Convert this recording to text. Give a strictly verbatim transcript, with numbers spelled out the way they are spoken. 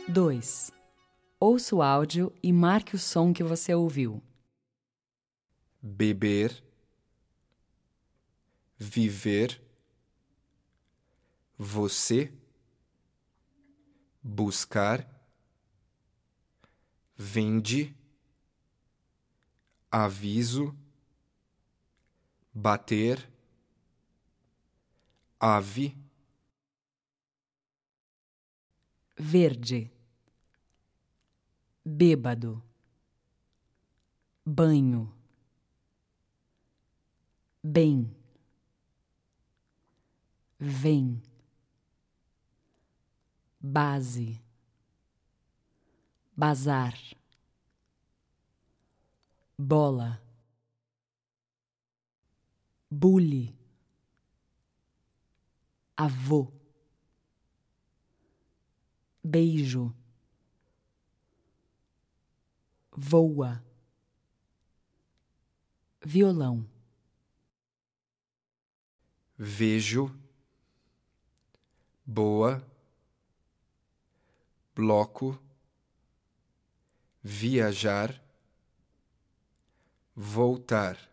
dois. Ouça o áudio e marque o som que você ouviu. Beber, viver, você, buscar, vende, aviso, bater, ave, Verde, bêbado, banho, bem, vem, base, bazar, bola, bule, avô, beijo, voa, violão, vejo, boa, bloco, viajar, voltar.